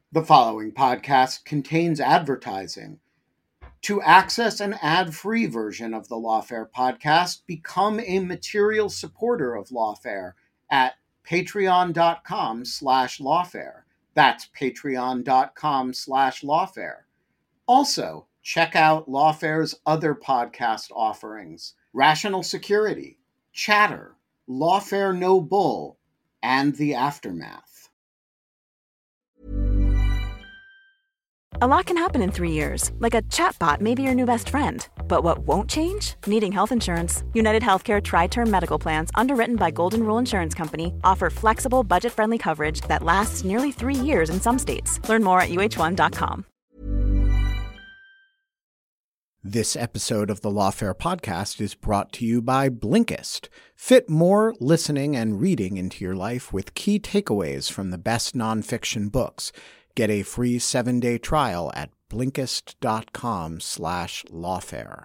The following podcast contains advertising. To access an ad-free version of the Lawfare podcast, become a material supporter of Lawfare at patreon.com/lawfare. That's patreon.com/lawfare. Also, check out Lawfare's other podcast offerings: Rational Security, Chatter, Lawfare No Bull, and The Aftermath. A lot can happen in 3 years, like a chatbot may be your new best friend. But what won't change? Needing health insurance. United Healthcare Tri-Term Medical Plans, underwritten by Golden Rule Insurance Company, offer flexible, budget-friendly coverage that lasts nearly 3 years in some states. Learn more at uh1.com. This episode of the Lawfare podcast is brought to you by Blinkist. Fit more listening and reading into your life with key takeaways from the best nonfiction books. Get a free 7-day trial at Blinkist.com/lawfare.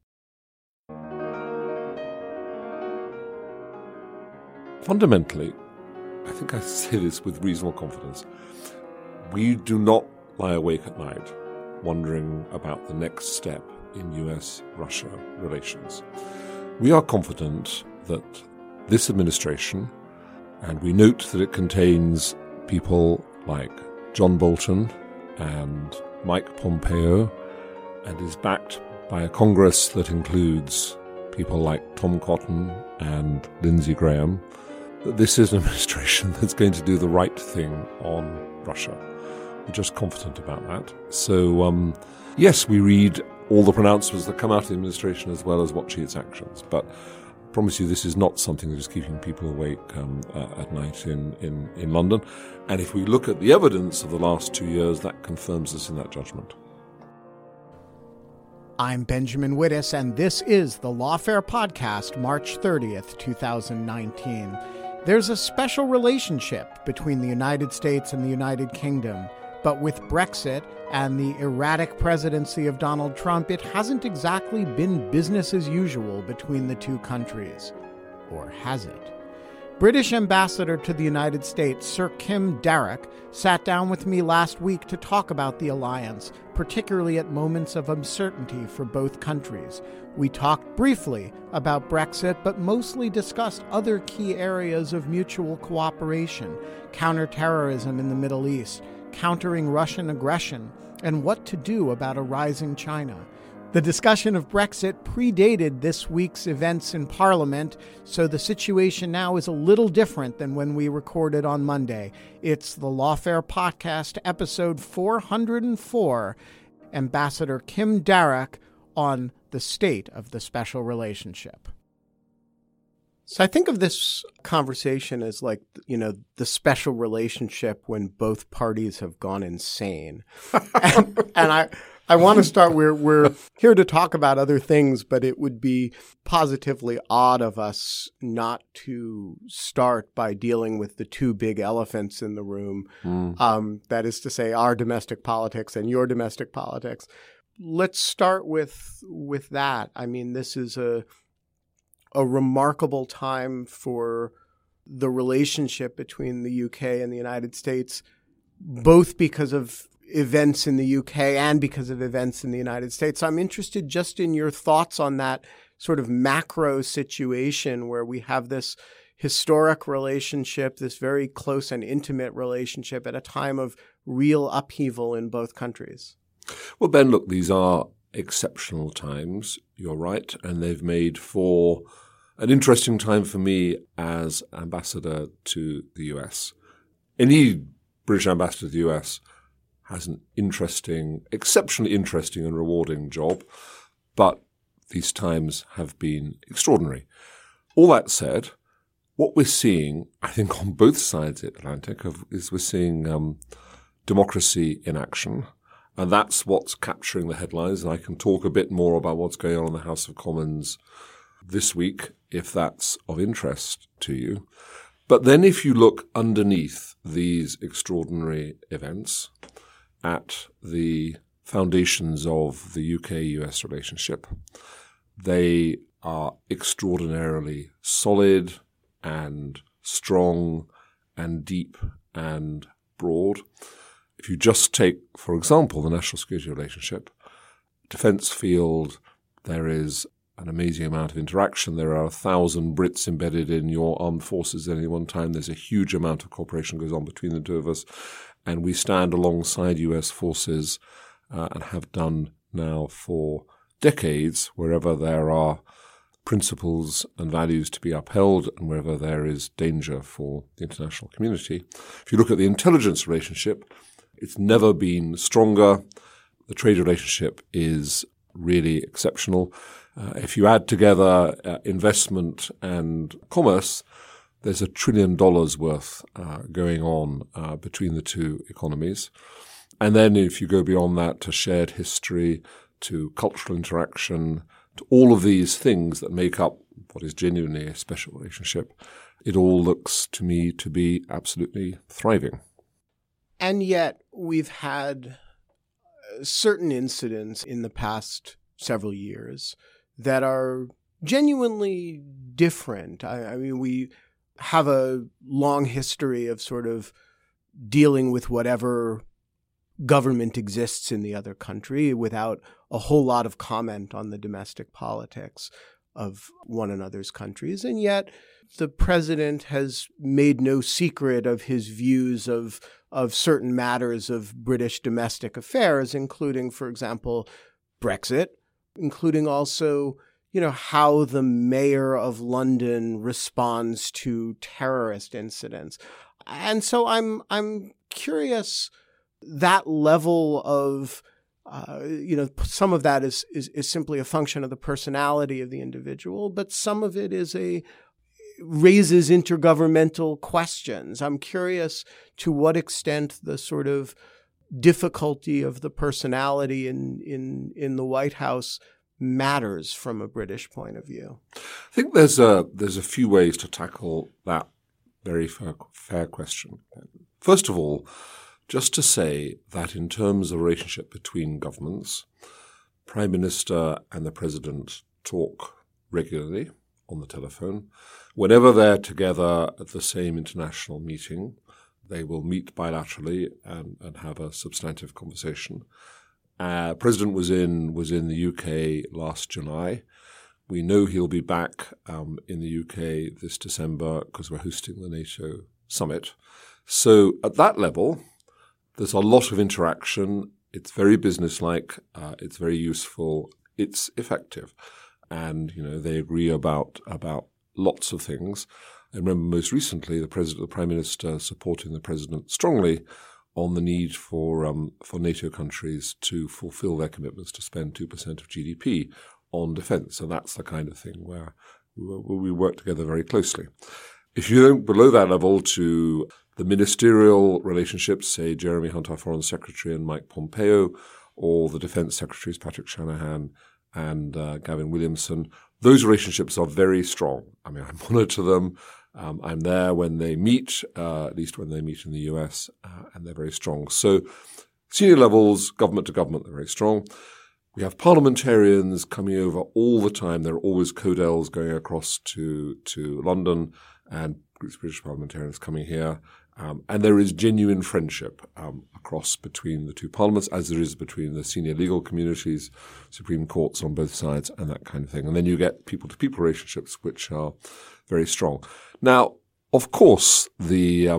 Fundamentally, I think I say this with reasonable confidence, we do not lie awake at night wondering about the next step in US-Russia relations. We are confident that this administration, and we note that it contains people like John Bolton and Mike Pompeo, and is backed by a Congress that includes people like Tom Cotton and Lindsey Graham, that this is an administration that's going to do the right thing on Russia. We're just confident about that. So, yes, we read all the pronouncements that come out of the administration as well as watching its actions. But I promise you this is not something that is keeping people awake at night in London. And if we look at the evidence of the last 2 years, that confirms us in that judgment. I'm Benjamin Wittes, and this is the Lawfare Podcast, March 30th, 2019. There's a special relationship between the United States and the United Kingdom, but with Brexit and the erratic presidency of Donald Trump, it hasn't exactly been business as usual between the two countries. Or has it? British Ambassador to the United States, Sir Kim Darroch, sat down with me last week to talk about the alliance, particularly at moments of uncertainty for both countries. We talked briefly about Brexit, but mostly discussed other key areas of mutual cooperation: counterterrorism in the Middle East, countering Russian aggression, and what to do about a rising China. The discussion of Brexit predated this week's events in Parliament, so the situation now is a little different than when we recorded on Monday. It's the Lawfare Podcast, episode 404, Ambassador Kim Darroch on the state of the special relationship. So I think of this conversation as like, the special relationship when both parties have gone insane. and I want to start, we're here to talk about other things, but it would be positively odd of us not to start by dealing with the two big elephants in the room. That is to say, our domestic politics and your domestic politics. Let's start with that. I mean, this is a remarkable time for the relationship between the UK and the United States, both because of events in the UK and because of events in the United States. So I'm interested just in your thoughts on that sort of macro situation where we have this historic relationship, this very close and intimate relationship at a time of real upheaval in both countries. Well, Ben, look, these are exceptional times. You're right. And they've made for an interesting time for me as ambassador to the US. Any British ambassador to the US has an exceptionally interesting and rewarding job, but these times have been extraordinary. All that said, what we're seeing, I think, on both sides of the Atlantic is we're seeing democracy in action, and that's what's capturing the headlines. And I can talk a bit more about what's going on in the House of Commons this week, if that's of interest to you. But then if you look underneath these extraordinary events at the foundations of the UK-US relationship, they are extraordinarily solid and strong and deep and broad. If you just take, for example, the national security relationship, defence field, there is an amazing amount of interaction. There are 1,000 Brits embedded in your armed forces at any one time. There's a huge amount of cooperation goes on between the two of us. And we stand alongside US forces and have done now for decades wherever there are principles and values to be upheld and wherever there is danger for the international community. If you look at the intelligence relationship, it's never been stronger. The trade relationship is really exceptional. If you add together investment and commerce, there's $1 trillion worth going on between the two economies. And then if you go beyond that to shared history, to cultural interaction, to all of these things that make up what is genuinely a special relationship, it all looks to me to be absolutely thriving. And yet we've had certain incidents in the past several years that are genuinely different. I mean, we have a long history of sort of dealing with whatever government exists in the other country without a whole lot of comment on the domestic politics of one another's countries. And yet the president has made no secret of his views of certain matters of British domestic affairs, including, for example, Brexit, including also, how the mayor of London responds to terrorist incidents. And so I'm curious, that level of, some of that is simply a function of the personality of the individual, but some of it raises intergovernmental questions. I'm curious to what extent the sort of difficulty of the personality in the White House matters from a British point of view. I think there's a few ways to tackle that very fair question. First of all, just to say that in terms of the relationship between governments, Prime Minister and the President talk regularly on the telephone. Whenever they're together at the same international meeting, they will meet bilaterally and have a substantive conversation. President was in the UK last July. We know he'll be back in the UK this December because we're hosting the NATO summit. So at that level, there's a lot of interaction. It's very businesslike. It's very useful. It's effective. And, they agree about lots of things. I remember most recently the Prime Minister supporting the President strongly on the need for NATO countries to fulfill their commitments to spend 2% of GDP on defence. And that's the kind of thing where we work together very closely. If you go below that level to the ministerial relationships, say Jeremy Hunt, our Foreign Secretary, and Mike Pompeo, or the Defence Secretaries Patrick Shanahan and Gavin Williamson, those relationships are very strong. I mean, I monitor them. I'm there when they meet, at least when they meet in the US, and they're very strong. So senior levels, government to government, they're very strong. We have parliamentarians coming over all the time. There are always CODELs going across to London and British parliamentarians coming here. And there is genuine friendship across between the two parliaments, as there is between the senior legal communities, Supreme Courts on both sides, and that kind of thing. And then you get people-to-people relationships, which are very strong. Now, of course, as you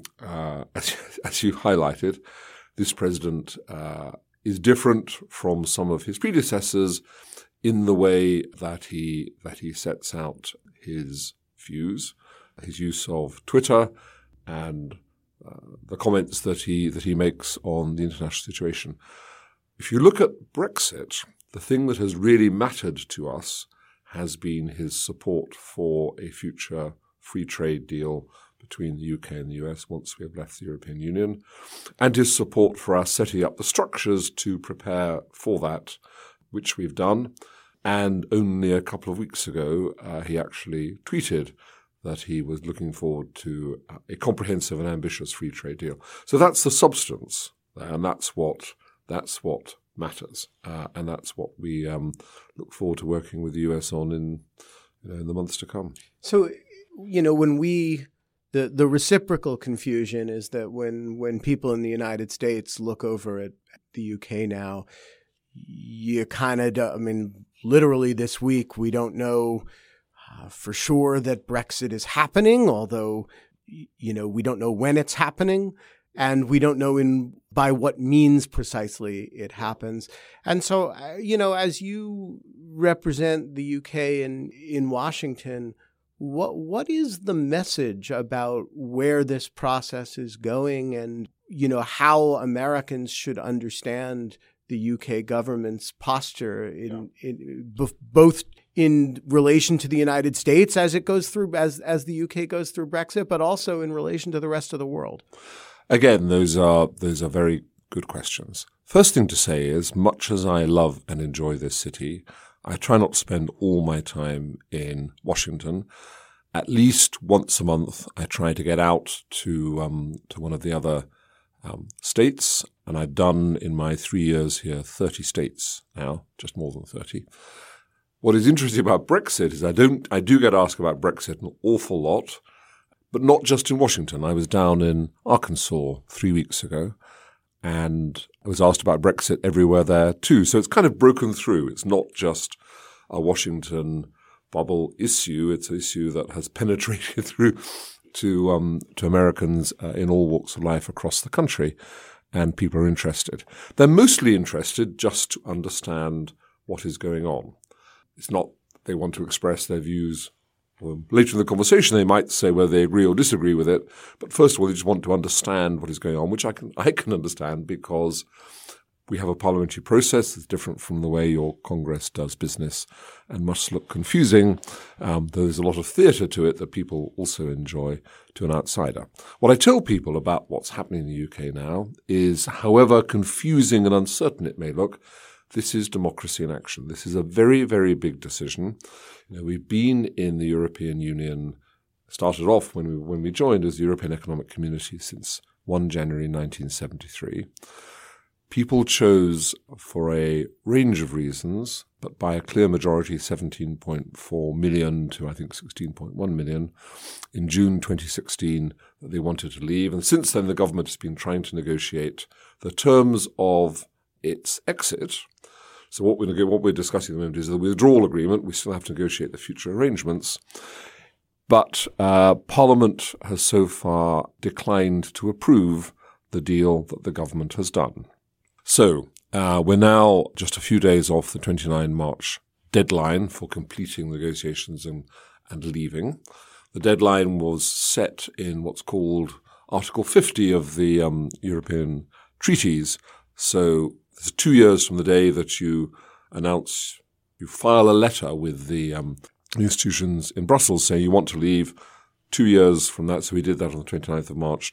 highlighted, this president is different from some of his predecessors in the way that he sets out his views, his use of Twitter, and the comments that he makes on the international situation. If you look at Brexit, the thing that has really mattered to us has been his support for a future free trade deal between the UK and the US once we have left the European Union, and his support for us setting up the structures to prepare for that, which we've done. And only a couple of weeks ago, he actually tweeted that he was looking forward to a comprehensive and ambitious free trade deal. So that's the substance, and that's what matters, and that's what we look forward to working with the US on in the months to come. So, when we The reciprocal confusion is that when people in the United States look over at the UK now, you kind of, literally this week, we don't know for sure that Brexit is happening, although, we don't know when it's happening, and we don't know by what means precisely it happens. And so, as you represent the UK in Washington, what is the message about where this process is going and, how Americans should understand the UK government's posture both in relation to the United States as it goes through, as the UK goes through Brexit, but also in relation to the rest of the world? Again, those are very good questions. First thing to say is, much as I love and enjoy this city, I try not to spend all my time in Washington. At least once a month, I try to get out to one of the other states, and I've done in my 3 years here 30 states now, just more than 30. What is interesting about Brexit is I do get asked about Brexit an awful lot, but not just in Washington. I was down in Arkansas 3 weeks ago, and I was asked about Brexit everywhere there too. So it's kind of broken through. It's not just a Washington bubble issue. It's an issue that has penetrated through to Americans in all walks of life across the country, and people are interested. They're mostly interested just to understand what is going on. It's not they want to express their views. Later in the conversation, they might say whether they agree or disagree with it. But first of all, they just want to understand what is going on, which I can understand, because we have a parliamentary process that's different from the way your Congress does business and must look confusing. There's a lot of theatre to it that people also enjoy to an outsider. What I tell people about what's happening in the UK now is, however confusing and uncertain it may look, this is democracy in action. This is a very, very big decision. We've been in the European Union, started off when we joined as the European Economic Community since 1 January 1973. People chose for a range of reasons, but by a clear majority, 17.4 million to I think 16.1 million, in June 2016, that they wanted to leave. And since then, the government has been trying to negotiate the terms of its exit. So what we're discussing at the moment is the withdrawal agreement. We still have to negotiate the future arrangements. But Parliament has so far declined to approve the deal that the government has done. So we're now just a few days off the 29 March deadline for completing negotiations and leaving. The deadline was set in what's called Article 50 of the European treaties. So it's 2 years from the day that you file a letter with the institutions in Brussels saying you want to leave. 2 years from that, so we did that on the 29th of March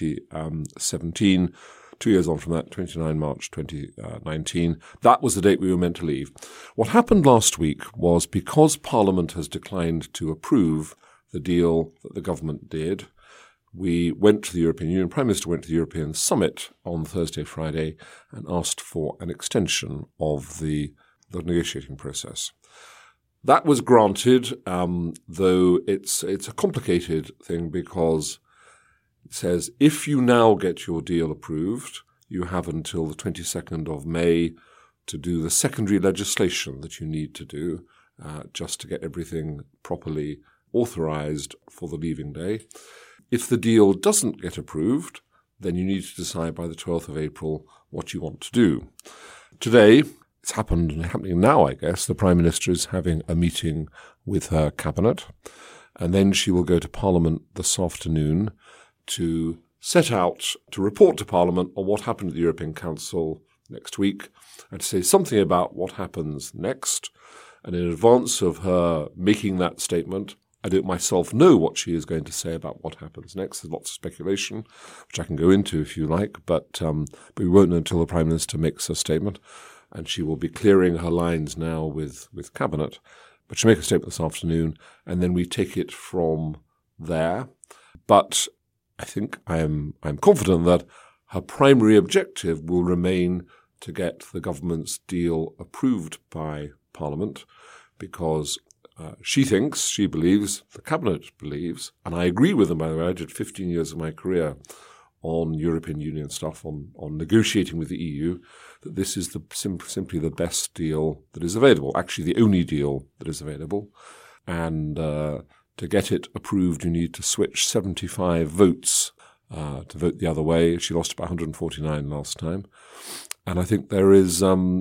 2017. 2 years on from that, 29 March 2019, that was the date we were meant to leave. What happened last week was, because Parliament has declined to approve the deal that the government did, we went to the European Union, Prime Minister went to the European Summit on Thursday, Friday, and asked for an extension of the negotiating process. That was granted, though it's a complicated thing, because it says if you now get your deal approved, you have until the 22nd of May to do the secondary legislation that you need to do just to get everything properly authorized for the leaving day. If the deal doesn't get approved, then you need to decide by the 12th of April what you want to do. Today, it's happening now, I guess. The Prime Minister is having a meeting with her cabinet, and then she will go to Parliament this afternoon to set out to report to Parliament on what happened at the European Council next week, and to say something about what happens next. And in advance of her making that statement, I don't myself know what she is going to say about what happens next. There's lots of speculation, which I can go into if you like, but we won't know until the Prime Minister makes her statement, and she will be clearing her lines now with Cabinet. But she'll make a statement this afternoon, and then we take it from there. But I think I'm confident that her primary objective will remain to get the government's deal approved by Parliament, because she believes, the cabinet believes, and I agree with them, by the way. I did 15 years of my career on European Union stuff, on negotiating with the EU, that this is simply the best deal that is available, actually the only deal that is available. And to get it approved, you need to switch 75 votes to vote the other way. She lost about 149 last time. And I think there is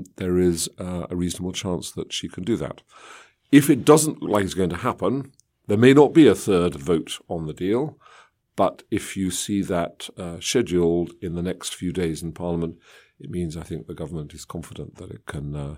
a reasonable chance that she can do that. If it doesn't look like it's going to happen, there may not be a third vote on the deal. But if you see that scheduled in the next few days in Parliament, it means I think the government is confident that it can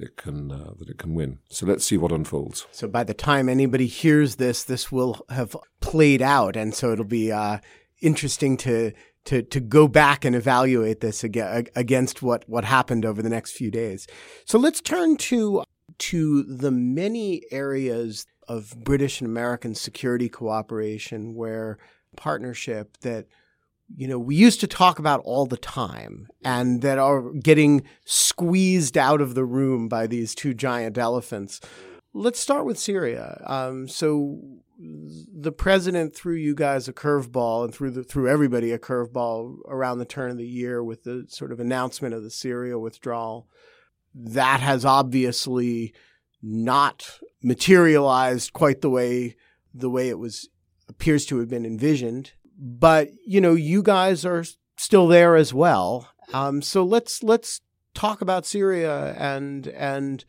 win. So let's see what unfolds. So by the time anybody hears this, this will have played out, and so it'll be interesting to go back and evaluate this against what happened over the next few days. So let's turn to the many areas of British and American security cooperation where partnership that we used to talk about all the time and that are getting squeezed out of the room by these two giant elephants. Let's start with Syria. So the president threw you guys a curveball and threw everybody a curveball around the turn of the year with the sort of announcement of the Syria withdrawal. That has obviously not materialized quite the way it appears to have been envisioned. But, you guys are still there as well. So let's talk about Syria and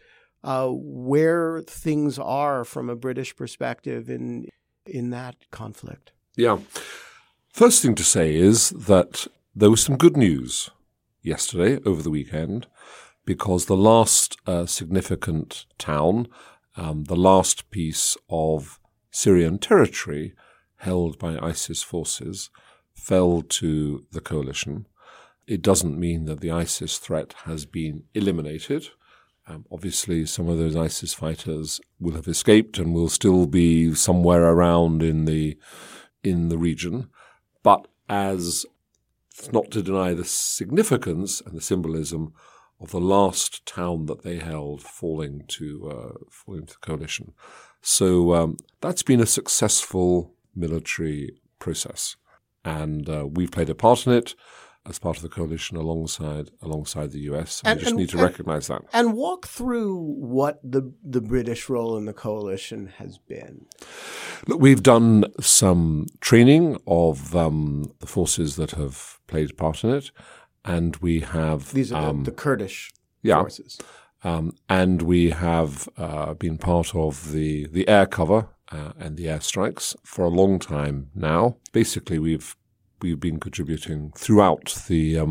where things are from a British perspective in that conflict. Yeah. First thing to say is that there was some good news yesterday over the weekend, because the last significant town, the last piece of Syrian territory held by ISIS forces, fell to the coalition. It doesn't mean that the ISIS threat has been eliminated. Obviously, some of those ISIS fighters will have escaped and will still be somewhere around in the region. But as not to deny the significance and the symbolism of the last town that they held falling to the coalition. So that's been a successful military process, and we've played a part in it as part of the coalition alongside the US. We just need to recognize that. And walk through what the British role in the coalition has been. Look, we've done some training of the forces that have played a part in it, and we have these are the Kurdish forces. And we have been part of the air cover and the airstrikes for a long time now. Basically, we've been contributing throughout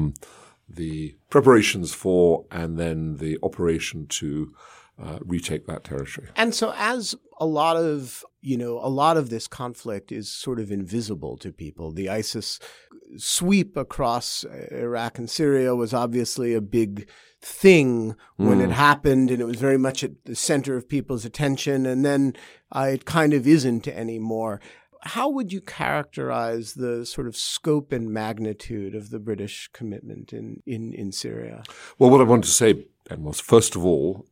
the preparations for and then the operation to retake that territory. And so, as a lot of this conflict is sort of invisible to people, the ISIS sweep across Iraq and Syria was obviously a big thing when it happened, and it was very much at the center of people's attention, and then it kind of isn't anymore. How would you characterize the sort of scope and magnitude of the British commitment in Syria? Well, what I wanted to say, Ben, was first of all,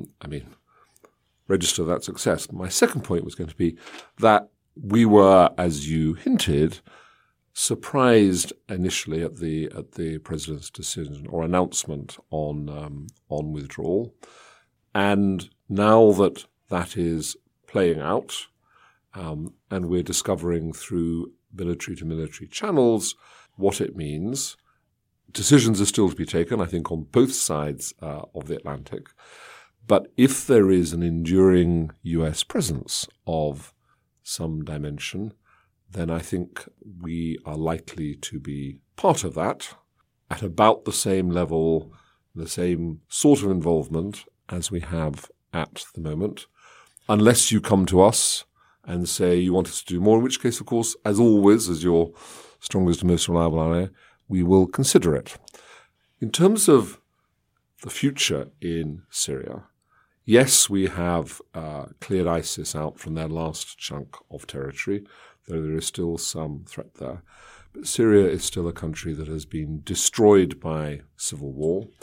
register that success. My second point was going to be that we were, as you hinted, surprised initially at the president's decision or announcement on withdrawal, and now that is playing out, and we're discovering through military-to-military channels what it means. Decisions are still to be taken, I think, on both sides of the Atlantic. But if there is an enduring US presence of some dimension, then I think we are likely to be part of that at about the same level, the same sort of involvement as we have at the moment, unless you come to us and say you want us to do more, in which case, of course, as always, as your strongest and most reliable ally, we will consider it. In terms of the future in Syria, yes, we have cleared ISIS out from their last chunk of territory, though there is still some threat there. But Syria is still a country that has been destroyed by civil war.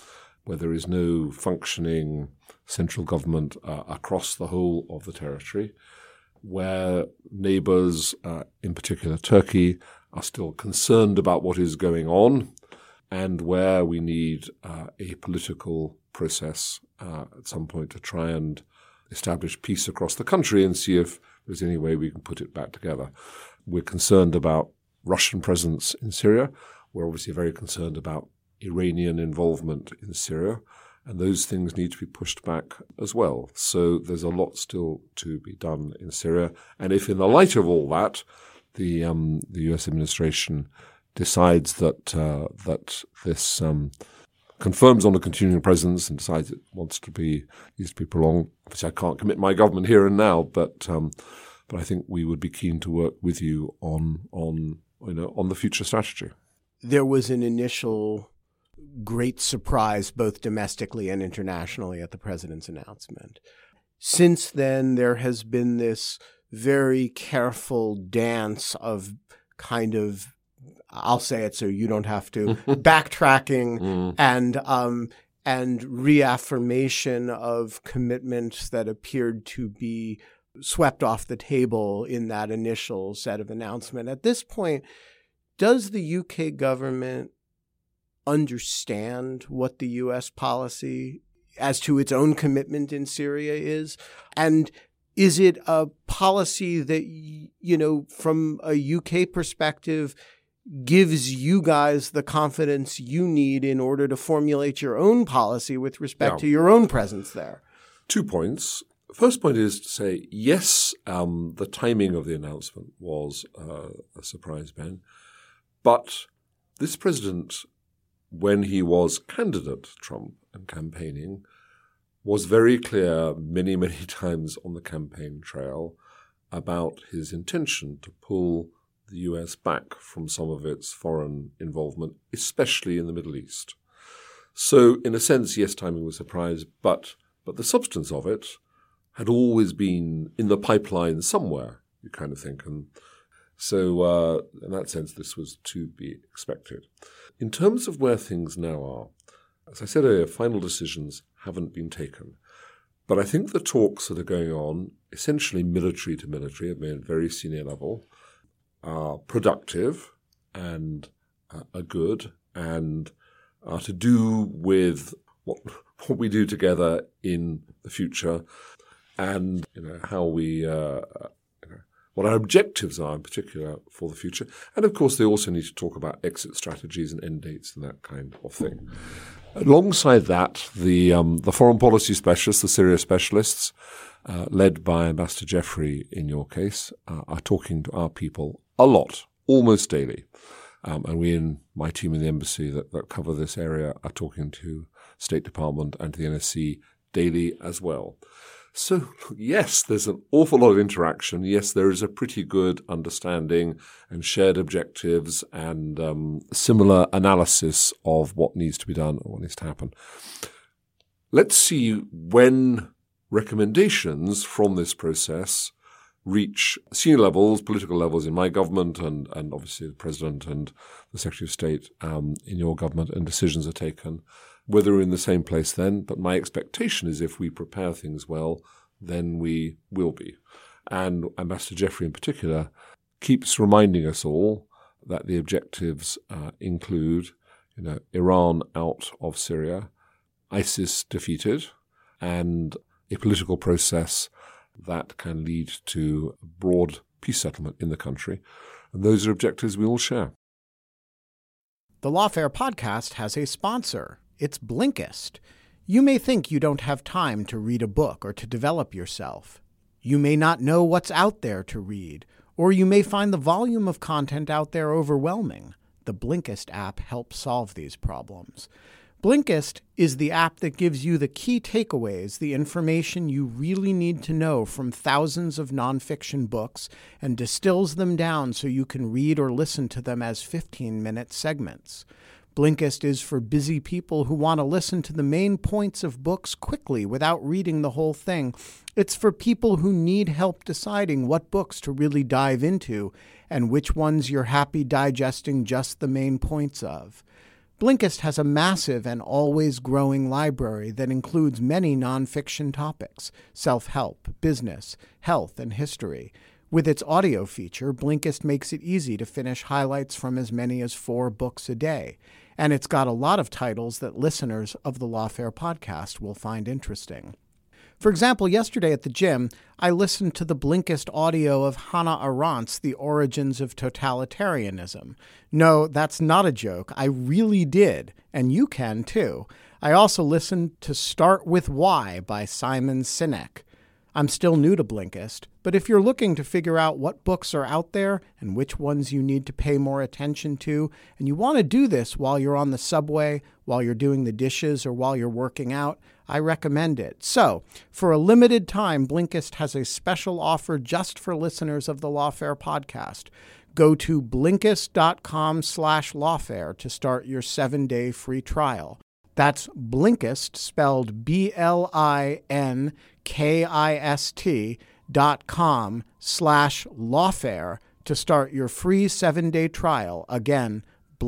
where there is no functioning central government across the whole of the territory, where neighbors, in particular Turkey, are still concerned about what is going on, and where we need a political process at some point to try and establish peace across the country and see if there's any way we can put it back together. We're concerned about Russian presence in Syria. We're obviously very concerned about Iranian involvement in Syria, and those things need to be pushed back as well. So there's a lot still to be done in Syria. And if in the light of all that, the U.S. administration decides that this confirms on a continuing presence and decides it needs to be prolonged, obviously I can't commit my government here and now, but I think we would be keen to work with you on the future strategy. There was an initial great surprise, both domestically and internationally, at the president's announcement. Since then, there has been this very careful dance of kind of, I'll say it so you don't have to, backtracking and reaffirmation of commitments that appeared to be swept off the table in that initial set of announcement. At this point, does the UK government understand what the U.S. policy as to its own commitment in Syria is? And is it a policy that, from a UK perspective, gives you guys the confidence you need in order to formulate your own policy with respect to your own presence there? 2 points. First point is to say, yes, the timing of the announcement was a surprise, Ben. But this president, when he was candidate Trump and campaigning, was very clear many, many times on the campaign trail about his intention to pull the US back from some of its foreign involvement, especially in the Middle East. So in a sense, yes, timing was a surprise, but the substance of it had always been in the pipeline somewhere, you kind of think. And so in that sense, this was to be expected. In terms of where things now are, as I said earlier, final decisions haven't been taken. But I think the talks that are going on, essentially military to military, at a very senior level, are productive and are good and are to do with what we do together in the future and how we what our objectives are in particular for the future. And of course, they also need to talk about exit strategies and end dates and that kind of thing. Alongside that, the foreign policy specialists, the Syria specialists, led by Ambassador Jeffrey in your case, are talking to our people a lot, almost daily. And we in my team in the embassy that cover this area are talking to State Department and to the NSC daily as well. So, yes, there's an awful lot of interaction. Yes, there is a pretty good understanding and shared objectives and similar analysis of what needs to be done or what needs to happen. Let's see when recommendations from this process reach senior levels, political levels in my government and obviously the President and the Secretary of State in your government, and decisions are taken. Whether we're in the same place then, but my expectation is if we prepare things well, then we will be. And Ambassador Jeffrey in particular keeps reminding us all that the objectives include, Iran out of Syria, ISIS defeated, and a political process that can lead to a broad peace settlement in the country. And those are objectives we all share. The Lawfare podcast has a sponsor. It's Blinkist. You may think you don't have time to read a book or to develop yourself. You may not know what's out there to read, or you may find the volume of content out there overwhelming. The Blinkist app helps solve these problems. Blinkist is the app that gives you the key takeaways, the information you really need to know from thousands of nonfiction books, and distills them down so you can read or listen to them as 15-minute segments. Blinkist is for busy people who want to listen to the main points of books quickly without reading the whole thing. It's for people who need help deciding what books to really dive into and which ones you're happy digesting just the main points of. Blinkist has a massive and always growing library that includes many nonfiction topics: self-help, business, health, and history. With its audio feature, Blinkist makes it easy to finish highlights from as many as 4 books a day. And it's got a lot of titles that listeners of the Lawfare podcast will find interesting. For example, yesterday at the gym, I listened to the Blinkist audio of Hannah Arendt's The Origins of Totalitarianism. No, that's not a joke. I really did, and you can too. I also listened to Start With Why by Simon Sinek. I'm still new to Blinkist, but if you're looking to figure out what books are out there and which ones you need to pay more attention to, and you want to do this while you're on the subway, while you're doing the dishes, or while you're working out, I recommend it. So, for a limited time, Blinkist has a special offer just for listeners of the Lawfare podcast. Go to Blinkist.com/Lawfare to start your 7-day free trial. That's Blinkist, spelled BLINKIST.com/Lawfare to start your free 7-day trial. Again,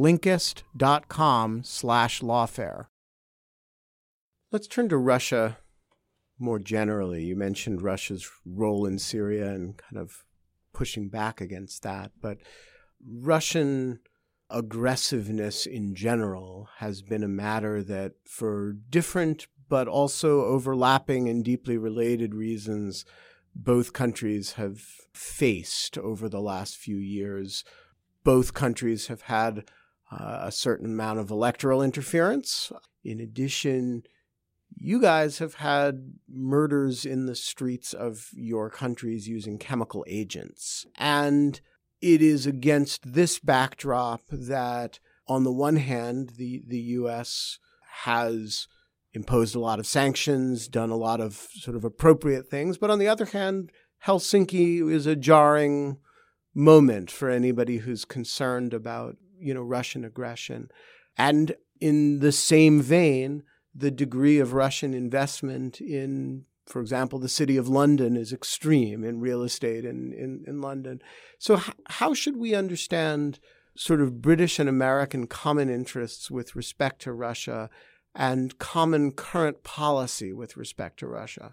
Blinkist.com/Lawfare. Let's turn to Russia more generally. You mentioned Russia's role in Syria and kind of pushing back against that, but Russian aggressiveness in general has been a matter that, for different but also overlapping and deeply related reasons, both countries have faced over the last few years. Both countries have had a certain amount of electoral interference. In addition, you guys have had murders in the streets of your countries using chemical agents. And it is against this backdrop that, on the one hand, the U.S. has imposed a lot of sanctions, done a lot of sort of appropriate things. But on the other hand, Helsinki is a jarring moment for anybody who's concerned about, Russian aggression. And in the same vein, the degree of Russian investment in, for example, the city of London is extreme in real estate in London. So how should we understand sort of British and American common interests with respect to Russia and common current policy with respect to Russia?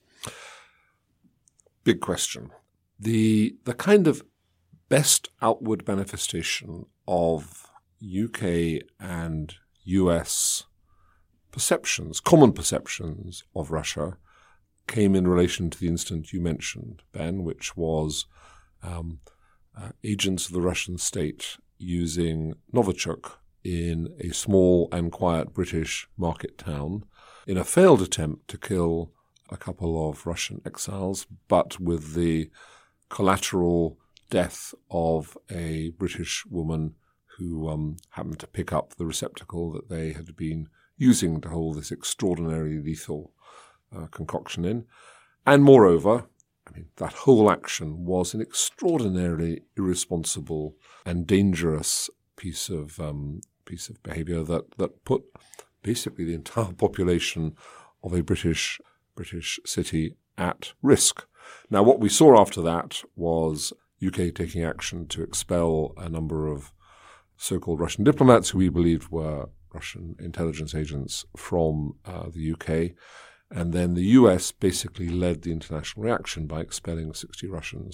Big question. The kind of best outward manifestation of UK and US perceptions, common perceptions of Russia, came in relation to the incident you mentioned, Ben, which was agents of the Russian state using Novichok in a small and quiet British market town in a failed attempt to kill a couple of Russian exiles, but with the collateral death of a British woman who happened to pick up the receptacle that they had been using to hold this extraordinarily lethal concoction in. And moreover, that whole action was an extraordinarily irresponsible and dangerous piece of behaviour that put basically the entire population of a British city at risk. Now, what we saw after that was UK taking action to expel a number of so-called Russian diplomats who we believed were Russian intelligence agents from the UK. And then the US basically led the international reaction by expelling 60 Russian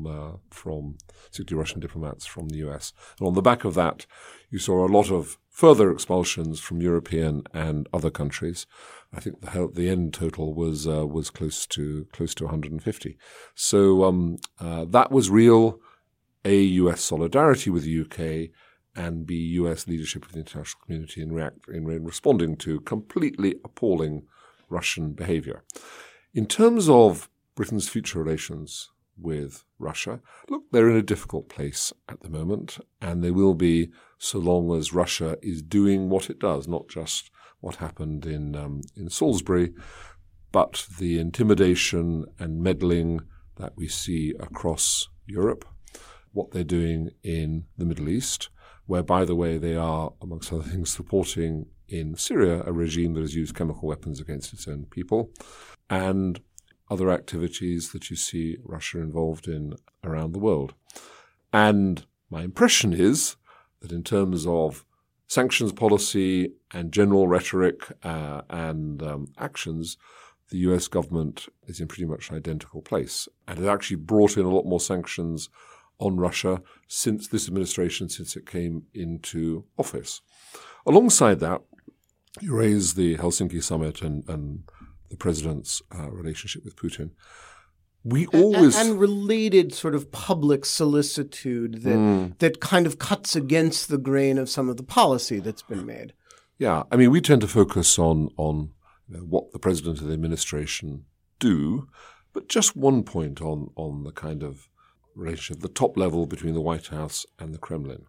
diplomats from the US. And on the back of that, you saw a lot of further expulsions from European and other countries. I think the end total was close to 150. So that was real A, US solidarity with the UK, and B, US leadership of the international community in responding to completely appalling Russian behavior. In terms of Britain's future relations with Russia, look, they're in a difficult place at the moment, and they will be so long as Russia is doing what it does, not just what happened in Salisbury, but the intimidation and meddling that we see across Europe, what they're doing in the Middle East, where, by the way, they are, amongst other things, supporting in Syria a regime that has used chemical weapons against its own people, and other activities that you see Russia involved in around the world. And my impression is that in terms of sanctions policy and general rhetoric and actions, the US government is in pretty much an identical place and has actually brought in a lot more sanctions on Russia since this administration, since it came into office. Alongside that, you raise the Helsinki summit and the president's relationship with Putin. We always and related sort of public solicitude that kind of cuts against the grain of some of the policy that's been made. Yeah, I mean, we tend to focus on what the president and the administration do, but just one point on the kind of relationship, the top level between the White House and the Kremlin.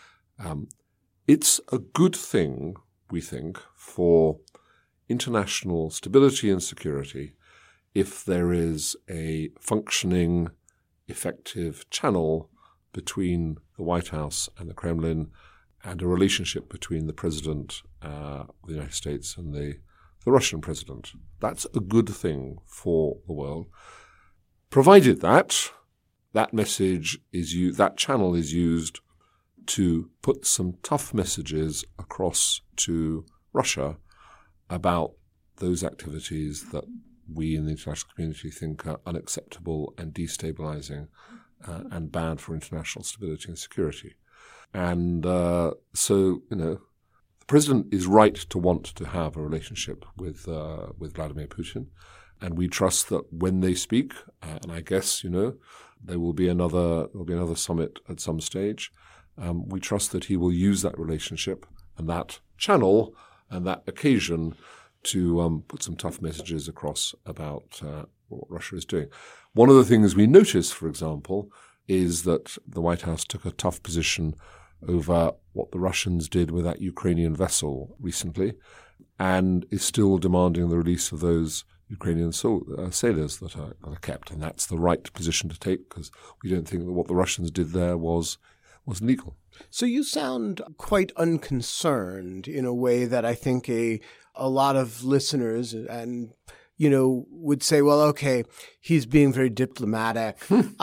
It's a good thing, we think, for international stability and security if there is a functioning, effective channel between the White House and the Kremlin and a relationship between the president of the United States and the Russian president. That's a good thing for the world, provided that message is that channel is used to put some tough messages across to Russia about those activities that we in the international community think are unacceptable and destabilizing and bad for international stability and security. And so, the president is right to want to have a relationship with Vladimir Putin. And we trust that when they speak, and I guess, there will be another summit at some stage, we trust that he will use that relationship and that channel and that occasion to put some tough messages across about what Russia is doing. One of the things we noticed, for example, is that the White House took a tough position over what the Russians did with that Ukrainian vessel recently and is still demanding the release of those Ukrainian sailors that are kept. And that's the right position to take because we don't think that what the Russians did there was legal. So you sound quite unconcerned in a way that I think a lot of listeners and would say, well, okay, he's being very diplomatic.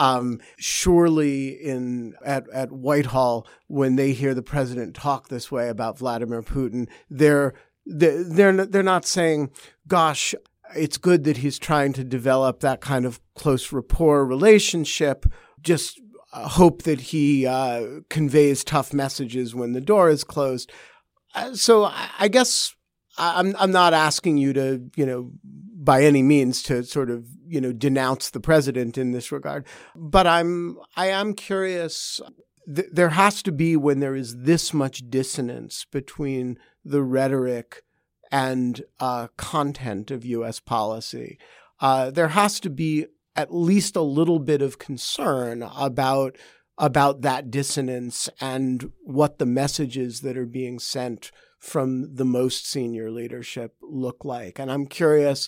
Surely at Whitehall, when they hear the president talk this way about Vladimir Putin, they're not saying, gosh, it's good that he's trying to develop that kind of close rapport relationship. Just hope that he conveys tough messages when the door is closed. So I guess I'm not asking you to, by any means to sort of, denounce the president in this regard. But I am curious. There has to be, when there is this much dissonance between the rhetoric and content of U.S. policy, there has to be at least a little bit of concern about that dissonance and what the messages that are being sent from the most senior leadership look like. And I'm curious,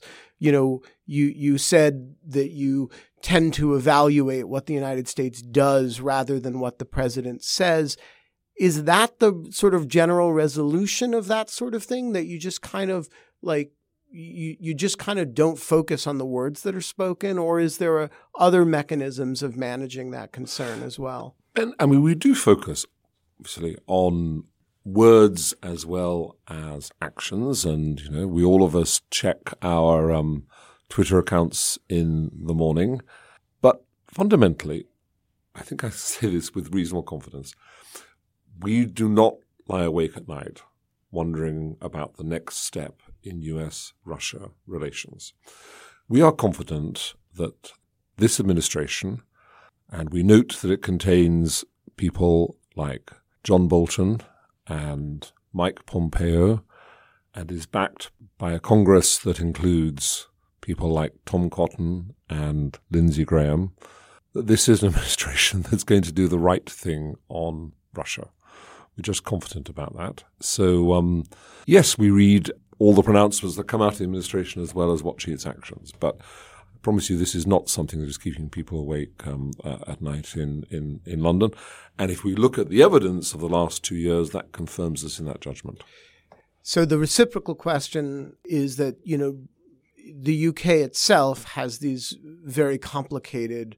you said that you tend to evaluate what the United States does rather than what the president says. Is that the sort of general resolution of that sort of thing, that you just kind of you just kind of don't focus on the words that are spoken, or is there other mechanisms of managing that concern as well? And I mean, we do focus, obviously, on words as well as actions. And, we all of us check our Twitter accounts in the morning. But fundamentally, I think I say this with reasonable confidence, we do not lie awake at night wondering about the next step in US-Russia relations. We are confident that this administration, and we note that it contains people like John Bolton and Mike Pompeo, and is backed by a Congress that includes people like Tom Cotton and Lindsey Graham, that this is an administration that's going to do the right thing on Russia. We're just confident about that. So, yes, we read all the pronouncements that come out of the administration as well as watching its actions. But I promise you this is not something that is keeping people awake at night in London. And if we look at the evidence of the last 2 years, that confirms us in that judgment. So the reciprocal question is that, the UK itself has these very complicated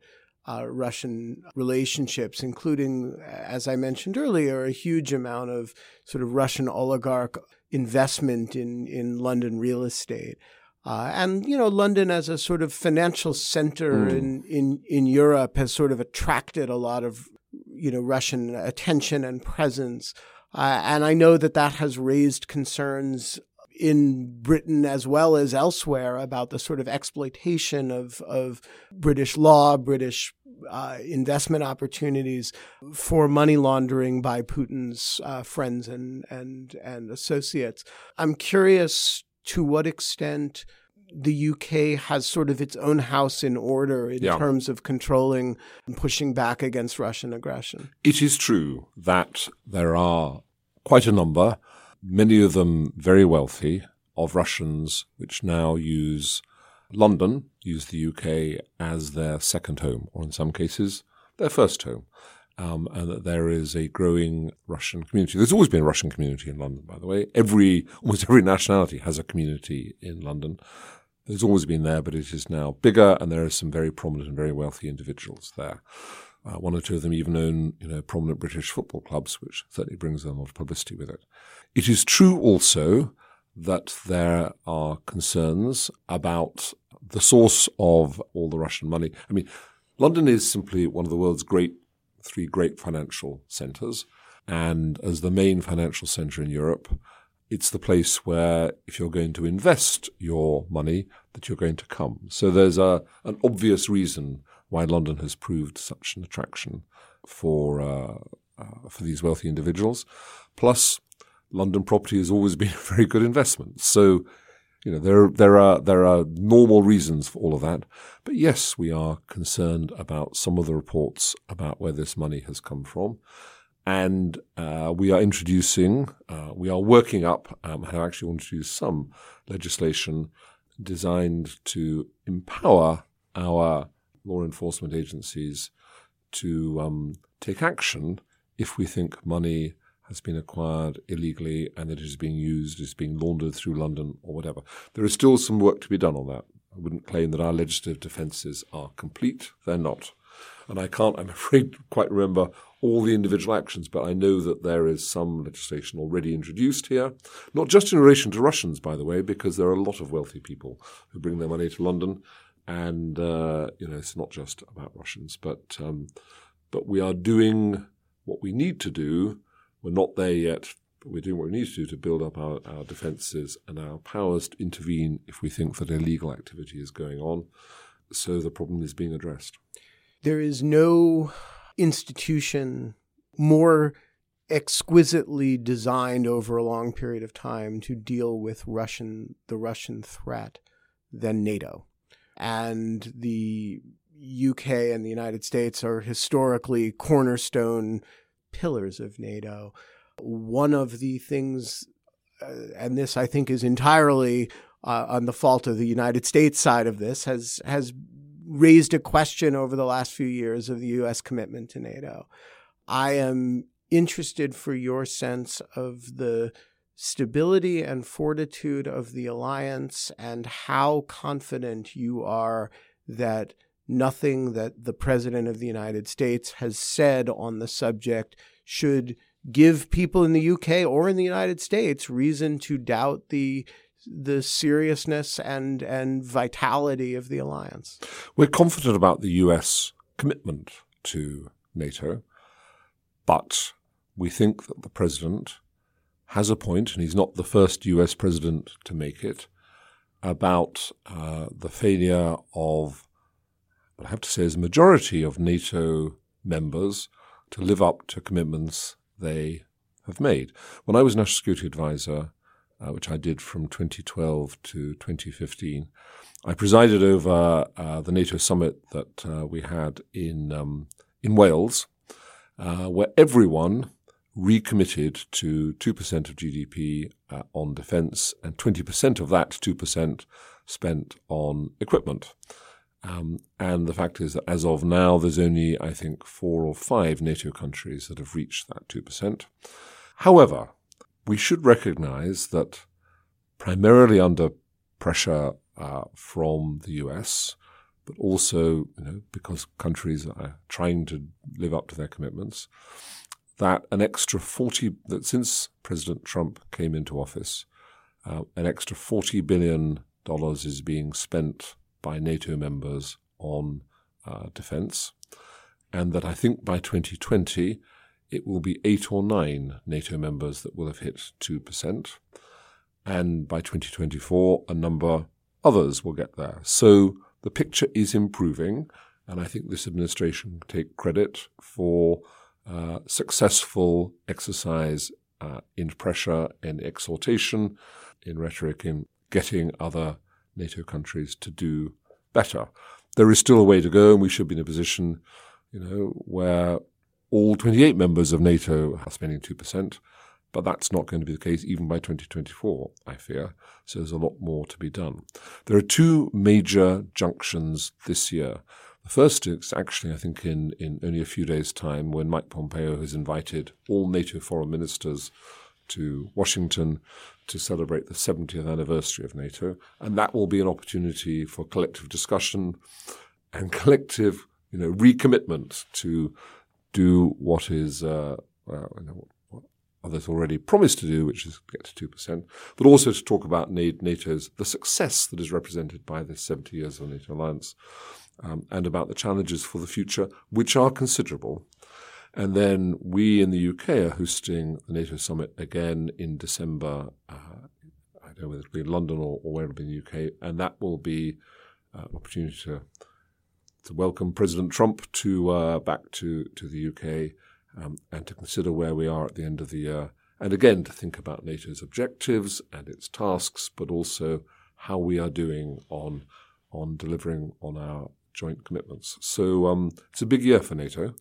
Russian relationships, including, as I mentioned earlier, a huge amount of sort of Russian oligarch investment in London real estate. And, London as a sort of financial center in Europe has sort of attracted a lot of, Russian attention and presence. And I know that has raised concerns in Britain as well as elsewhere about the sort of exploitation of British law, British investment opportunities for money laundering by Putin's friends and associates. I'm curious to what extent the UK has sort of its own house in order in terms of controlling and pushing back against Russian aggression. It is true that there are quite a number, many of them very wealthy, of Russians which now use London, use the UK as their second home, or in some cases, their first home. And that there is a growing Russian community. There's always been a Russian community in London, by the way. Almost every nationality has a community in London. There's always been there, but it is now bigger, and there are some very prominent and very wealthy individuals there. One or two of them even own, prominent British football clubs, which certainly brings them a lot of publicity with it. It is true also that there are concerns about the source of all the Russian money. I mean, London is simply one of the world's three great financial centres, and as the main financial centre in Europe, it's the place where, if you're going to invest your money, that you're going to come. So there's an obvious reason why London has proved such an attraction for these wealthy individuals. Plus, London property has always been a very good investment. So, there are normal reasons for all of that. But yes, we are concerned about some of the reports about where this money has come from. And we are working up, and have actually introduced some legislation designed to empower our law enforcement agencies to take action if we think money has been acquired illegally and it is being laundered through London or whatever. There is still some work to be done on that. I wouldn't claim that our legislative defences are complete. They're not. And I can't, I'm afraid, quite remember all the individual actions, but I know that there is some legislation already introduced here, not just in relation to Russians, by the way, because there are a lot of wealthy people who bring their money to London, and it's not just about Russians, but we are doing what we need to do. We're not there yet, but we're doing what we need to do to build up our defences and our powers to intervene if we think that illegal activity is going on. So the problem is being addressed. There is no institution more exquisitely designed over a long period of time to deal with the Russian threat than NATO. And the UK and the United States are historically cornerstone pillars of NATO. One of the things, and this I think is entirely on the fault of the United States side of this, has raised a question over the last few years of the U.S. commitment to NATO. I am interested for your sense of the stability and fortitude of the alliance and how confident you are that nothing that the President of the United States has said on the subject should give people in the UK or in the United States reason to doubt the seriousness and vitality of the alliance. We're confident about the US commitment to NATO, but we think that the President has a point, and he's not the first US President to make it, about the failure of, what I have to say is a majority of NATO members to live up to commitments they have made. When I was National Security Advisor, which I did from 2012 to 2015, I presided over the NATO summit that we had in Wales, where everyone recommitted to 2% of GDP on defence, and 20% of that 2% spent on equipment. And the fact is that as of now, there's only, I think, 4 or 5 NATO countries that have reached that 2%. However, we should recognise that, primarily under pressure from the US, but also, because countries are trying to live up to their commitments, that that since President Trump came into office, an extra $40 billion is being spent by NATO members on defense, and that I think by 2020 it will be 8 or 9 NATO members that will have hit 2%, and by 2024 a number others will get there. So the picture is improving, and I think this administration can take credit for successful exercise in pressure, in exhortation, in rhetoric, in getting other NATO countries to do better. There is still a way to go, and we should be in a position, where all 28 members of NATO are spending 2%, but that's not going to be the case even by 2024, I fear. So there's a lot more to be done. There are 2 major junctions this year. The first is actually, I think, in only a few days' time, when Mike Pompeo has invited all NATO foreign ministers to Washington to celebrate the 70th anniversary of NATO. And that will be an opportunity for collective discussion and collective, recommitment to do what is what others already promised to do, which is get to 2%, but also to talk about the success that is represented by this 70 years of NATO alliance, and about the challenges for the future, which are considerable. And then we in the UK are hosting the NATO summit again in December. I don't know whether it'll be in London or where it'll be in the UK, and that will be an opportunity to welcome President Trump back to the UK, and to consider where we are at the end of the year, and again to think about NATO's objectives and its tasks, but also how we are doing on delivering on our joint commitments. So it's a big year for NATO,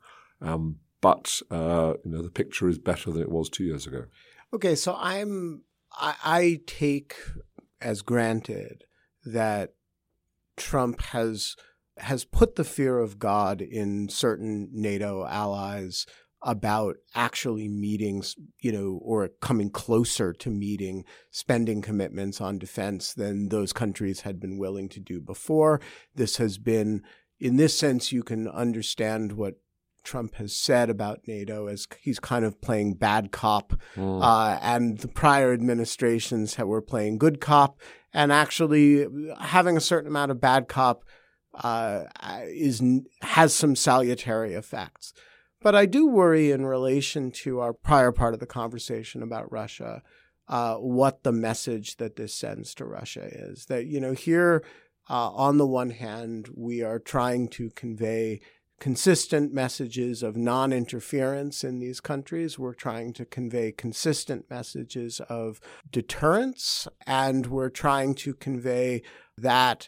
but the picture is better than it was 2 years ago. Okay, so I take as granted that Trump has put the fear of God in certain NATO allies about actually meeting, or coming closer to meeting spending commitments on defense than those countries had been willing to do before. This has been, in this sense, you can understand what Trump has said about NATO as he's kind of playing bad cop, and the prior administrations were playing good cop, and actually having a certain amount of bad cop has some salutary effects. But I do worry in relation to our prior part of the conversation about Russia, what the message that this sends to Russia is. That, here, on the one hand, we are trying to convey consistent messages of non-interference in these countries. We're trying to convey consistent messages of deterrence, and we're trying to convey that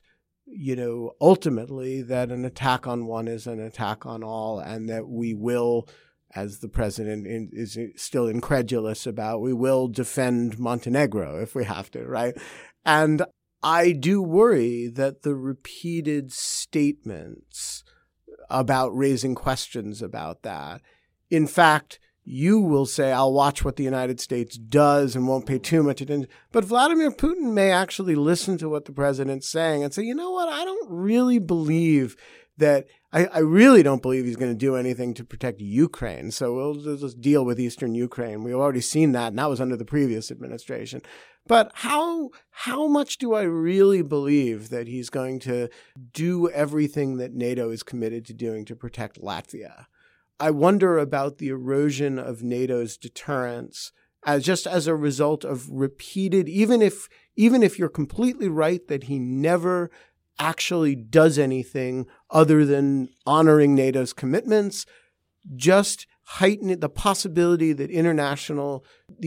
ultimately that an attack on one is an attack on all, and that we will, as the president is still incredulous about, we will defend Montenegro if we have to, right? And I do worry that the repeated statements about raising questions about that, in fact, you will say, I'll watch what the United States does and won't pay too much attention. But Vladimir Putin may actually listen to what the president's saying and say, you know what, I don't really believe that, I really don't believe he's going to do anything to protect Ukraine. So we'll just deal with Eastern Ukraine. We've already seen that, and that was under the previous administration. But how much do I really believe that he's going to do everything that NATO is committed to doing to protect Latvia? I wonder about the erosion of NATO's deterrence as a result of repeated, even if you're completely right that he never actually does anything other than honoring NATO's commitments, just heighten the possibility that the international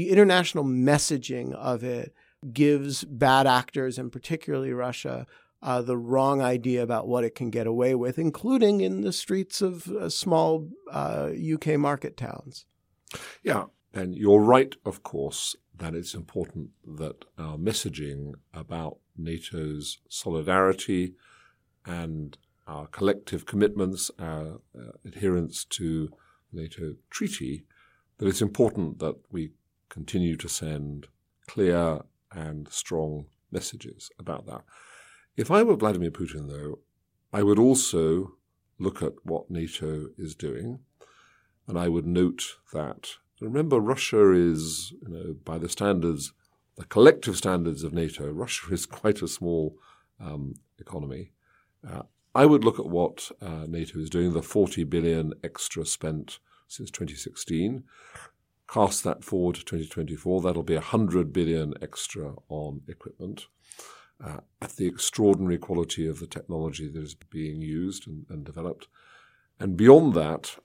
messaging of it gives bad actors, and particularly Russia, the wrong idea about what it can get away with, including in the streets of small UK market towns. Yeah, and you're right, of course, that it's important that our messaging about NATO's solidarity and our collective commitments, our adherence to the NATO treaty, that it's important that we continue to send clear and strong messages about that. If I were Vladimir Putin, though, I would also look at what NATO is doing, and I would note that, remember, Russia is, by the standards, the collective standards of NATO, Russia is quite a small economy. I would look at what NATO is doing, the 40 billion extra spent since 2016. Cast that forward to 2024, that'll be 100 billion extra on equipment. At the extraordinary quality of the technology that is being used and developed. And beyond that,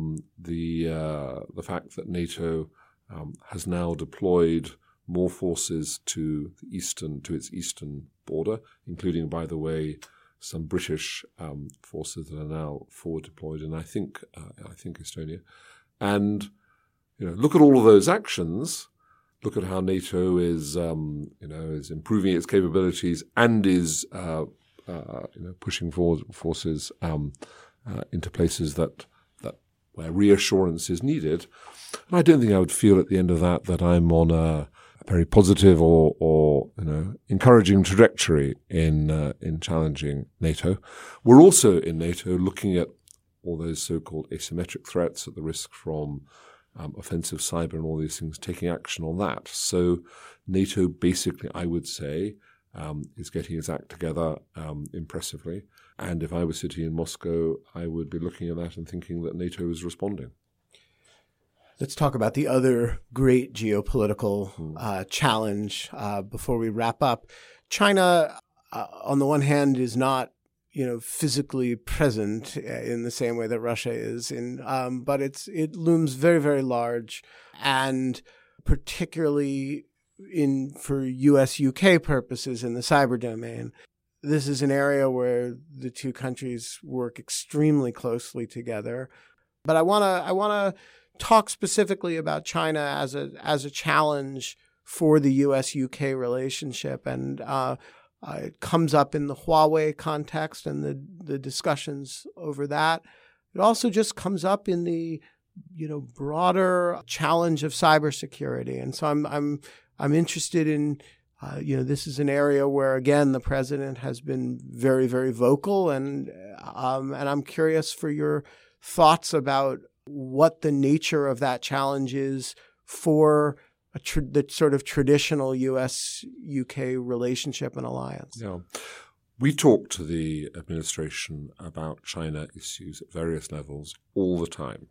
the fact that NATO has now deployed more forces to its eastern border, including, by the way, some British forces that are now forward deployed in I think Estonia. And look at all of those actions. Look at how NATO is improving its capabilities and is pushing forward forces into places that where reassurance is needed. And I don't think I would feel at the end of that I'm on a very positive or encouraging trajectory in challenging NATO. We're also in NATO looking at all those so-called asymmetric threats, at the risk from offensive cyber and all these things, taking action on that. So NATO basically, I would say, is getting its act together impressively. And if I was sitting in Moscow, I would be looking at that and thinking that NATO is responding. Let's talk about the other great geopolitical challenge before we wrap up. China, on the one hand, is not physically present in the same way that Russia is, but it looms very, very large, and particularly for U.S.-UK purposes in the cyber domain. This is an area where the two countries work extremely closely together. But I want to talk specifically about China as a challenge for the U.S.-UK relationship, and it comes up in the Huawei context and the discussions over that. It also just comes up in the broader challenge of cybersecurity. And so I'm interested in this is an area where, again, the president has been very, very vocal, and I'm curious for your thoughts about what the nature of that challenge is for the sort of traditional U.S.-UK relationship and alliance. Yeah. We talk to the administration about China issues at various levels all the time.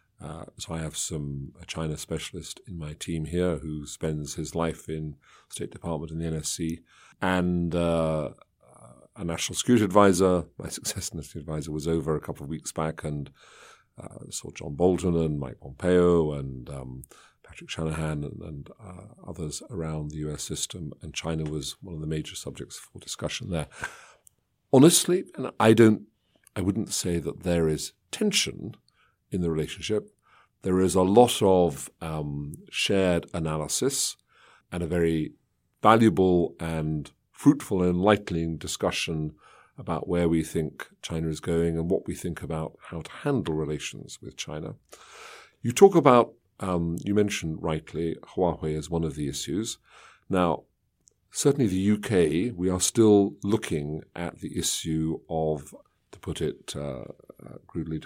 So I have a China specialist in my team here who spends his life in State Department and the NSC, and a national security advisor. My successor national advisor was over a couple of weeks back and saw John Bolton and Mike Pompeo and Patrick Shanahan and others around the U.S. system, and China was one of the major subjects for discussion there. Honestly, and I wouldn't say that there is tension in the relationship. There is a lot of shared analysis and a very valuable and fruitful and enlightening discussion about where we think China is going and what we think about how to handle relations with China. You talk about, you mentioned rightly, Huawei as one of the issues. Now, certainly the UK, we are still looking at the issue of, to put it crudely,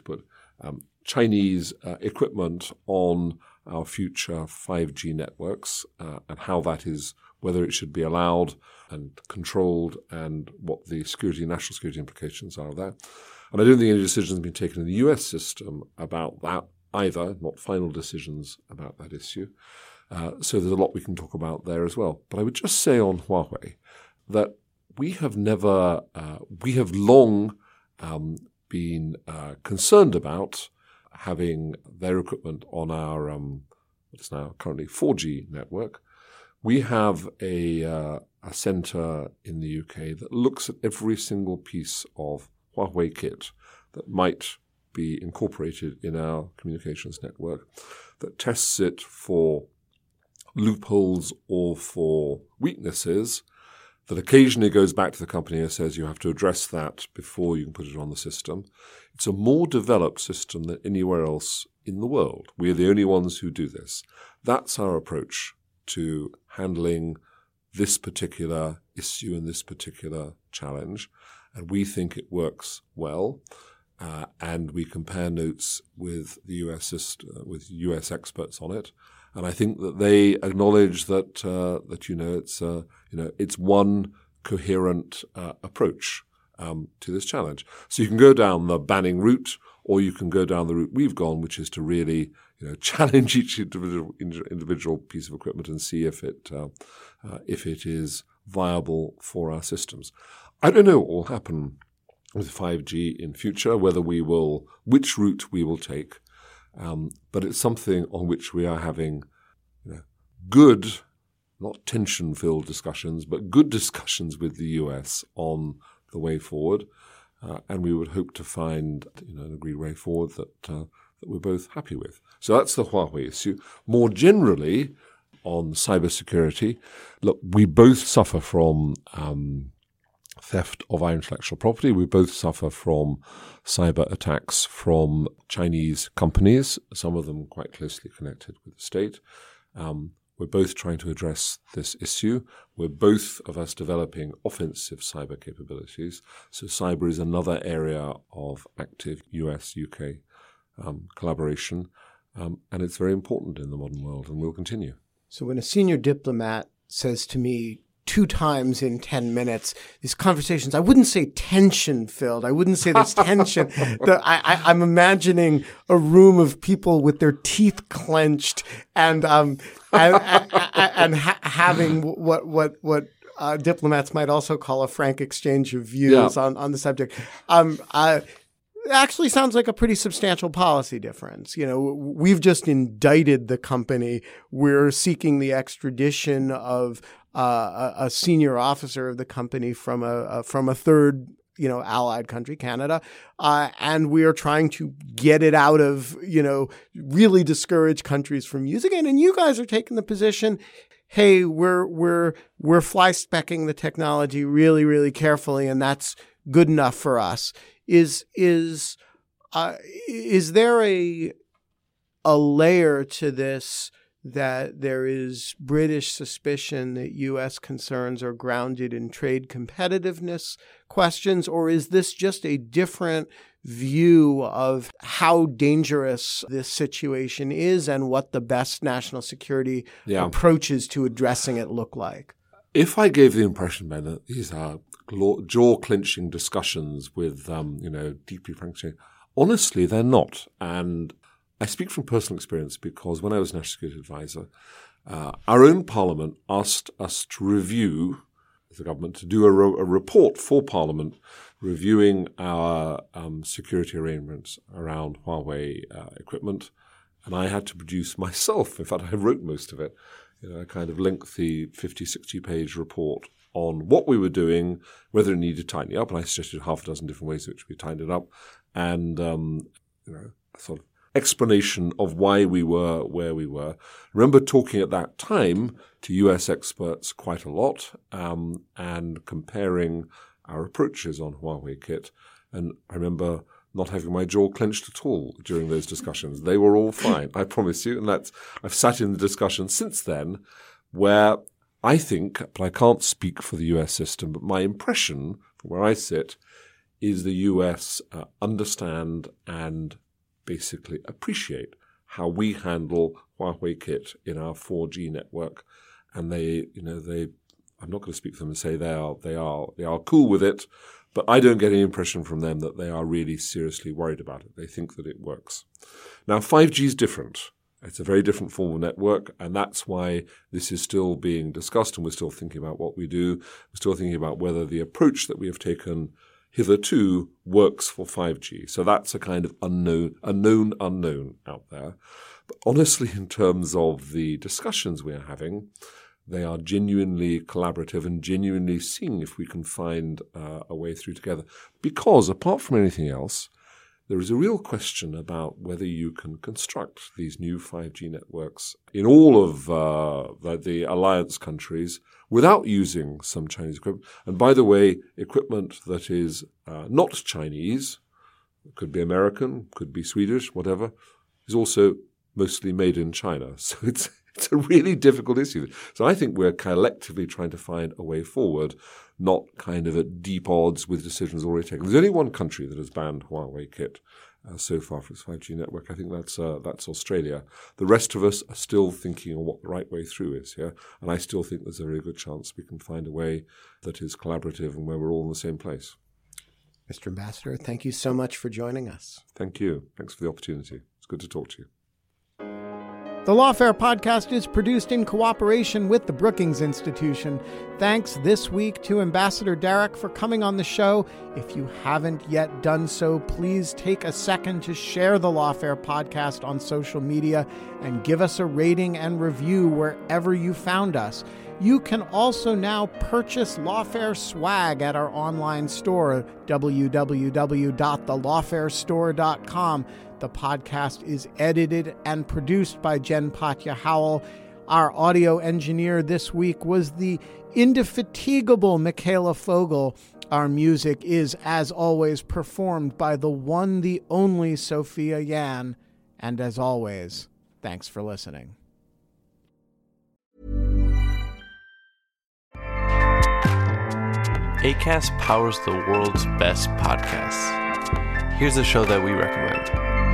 Chinese equipment on our future 5G networks and how that is, whether it should be allowed and controlled, and what the national security implications are of that. And I don't think any decision has been taken in the US system about that either, not final decisions about that issue. So there's a lot we can talk about there as well. But I would just say on Huawei that we have long been concerned about having their equipment on our what is now currently 4G network. We have a center in the UK that looks at every single piece of Huawei kit that might be incorporated in our communications network, that tests it for loopholes or for weaknesses, that occasionally goes back to the company and says you have to address that before you can put it on the system. It's a more developed system than anywhere else in the world. We are the only ones who do this. That's our approach to handling this particular issue and this particular challenge, and we think it works well. And we compare notes with the with US experts on it, and I think that they acknowledge that it's one coherent approach to this challenge. So you can go down the banning route, or you can go down the route we've gone, which is to really challenge each individual piece of equipment and see if it is viable for our systems. I don't know what will happen with 5G in future, which route we will take, but it's something on which we are having good, not tension-filled discussions, but good discussions with the US on the way forward, and we would hope to find an agreed way forward that we're both happy with. So that's the Huawei issue. More generally, on cybersecurity, look, we both suffer from theft of our intellectual property. We both suffer from cyber attacks from Chinese companies, some of them quite closely connected with the state. We're both trying to address this issue. We're both of us developing offensive cyber capabilities. So cyber is another area of active US-UK collaboration, and it's very important in the modern world, and will continue. So when a senior diplomat says to me 2 times in 10 minutes, these conversations, I wouldn't say tension-filled. I wouldn't say there's tension. I'm imagining a room of people with their teeth clenched and having what diplomats might also call a frank exchange of views on the subject. It actually sounds like a pretty substantial policy difference. We've just indicted the company. We're seeking the extradition of a senior officer of the company from a third, allied country, Canada, and we are trying to get it out of, really discouraged countries from using it. And you guys are taking the position, hey, we're fly-specking the technology really, really carefully, and that's good enough for us. Is there a layer to this that there is British suspicion that U.S. concerns are grounded in trade competitiveness questions, or is this just a different view of how dangerous this situation is and what the best national security approaches to addressing it look like? If I gave the impression, Ben, that these are jaw-clenching discussions with, deeply frank, honestly, they're not. And I speak from personal experience because when I was National Security Advisor, our own Parliament asked us to review, the government, to do a report for Parliament reviewing our security arrangements around Huawei equipment. And I had to produce myself, in fact, I wrote most of it, a kind of lengthy 50, 60-page report on what we were doing, whether it needed tightening up, and I suggested half a dozen different ways in which we tightened it up, and a sort of explanation of why we were where we were. I remember talking at that time to US experts quite a lot, and comparing our approaches on Huawei kit, and I remember not having my jaw clenched at all during those discussions. They were all fine, I promise you, and I've sat in the discussion since then where I think, but I can't speak for the US system, but my impression from where I sit is the US understand and basically appreciate how we handle Huawei kit in our 4G network. And I'm not going to speak for them and say they are cool with it, but I don't get any impression from them that they are really seriously worried about it. They think that it works. Now, 5G is different. It's a very different form of network, and that's why this is still being discussed, and we're still thinking about what we do. We're still thinking about whether the approach that we have taken hitherto works for 5G. So that's a kind of unknown out there. But honestly, in terms of the discussions we are having, they are genuinely collaborative and genuinely seeing if we can find a way through together. Because apart from anything else, there is a real question about whether you can construct these new 5G networks in all of the alliance countries without using some Chinese equipment. And by the way, equipment that is not Chinese, could be American, could be Swedish, whatever, is also mostly made in China. So It's a really difficult issue. So I think we're collectively trying to find a way forward, not kind of at deep odds with decisions already taken. There's only one country that has banned Huawei kit so far for its 5G network. I think that's Australia. The rest of us are still thinking on what the right way through is here, and I still think there's a very good chance we can find a way that is collaborative and where we're all in the same place. Mr. Ambassador, thank you so much for joining us. Thank you. Thanks for the opportunity. It's good to talk to you. The Lawfare podcast is produced in cooperation with the Brookings Institution. Thanks this week to Ambassador Derek for coming on the show. If you haven't yet done so, please take a second to share the Lawfare podcast on social media and give us a rating and review wherever you found us. You can also now purchase Lawfare swag at our online store, www.thelawfarestore.com. The podcast is edited and produced by Jen Patja Howell. Our audio engineer this week was the indefatigable Michaela Fogel. Our music is, as always, performed by the one, the only Sophia Yan. And as always, thanks for listening. Acast powers the world's best podcasts. Here's a show that we recommend.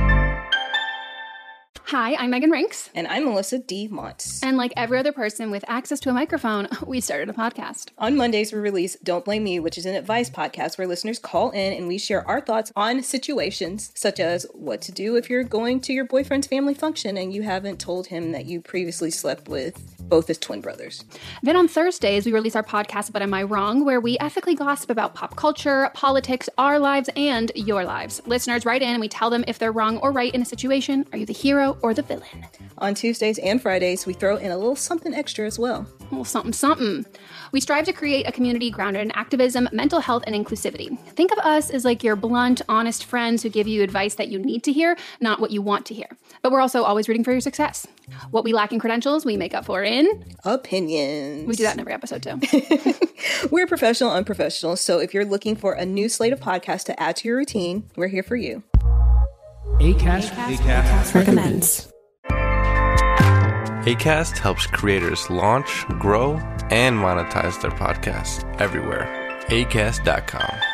Hi, I'm Megan Rinks. And I'm Melissa D. Montz. And like every other person with access to a microphone, we started a podcast. On Mondays, we release Don't Blame Me, which is an advice podcast where listeners call in and we share our thoughts on situations such as what to do if you're going to your boyfriend's family function and you haven't told him that you previously slept with both his twin brothers. Then on Thursdays, we release our podcast, But Am I Wrong?, where we ethically gossip about pop culture, politics, our lives, and your lives. Listeners write in and we tell them if they're wrong or right in a situation. Are you the hero or the villain? On Tuesdays and Fridays, we throw in a little something extra as well. A little something, something. We strive to create a community grounded in activism, mental health, and inclusivity. Think of us as like your blunt, honest friends who give you advice that you need to hear, not what you want to hear. But we're also always rooting for your success. What we lack in credentials, we make up for in opinions. We do that in every episode, too. We're professional, unprofessional, so if you're looking for a new slate of podcasts to add to your routine, we're here for you. Acast recommends. Acast helps creators launch, grow, and monetize their podcasts everywhere. Acast.com.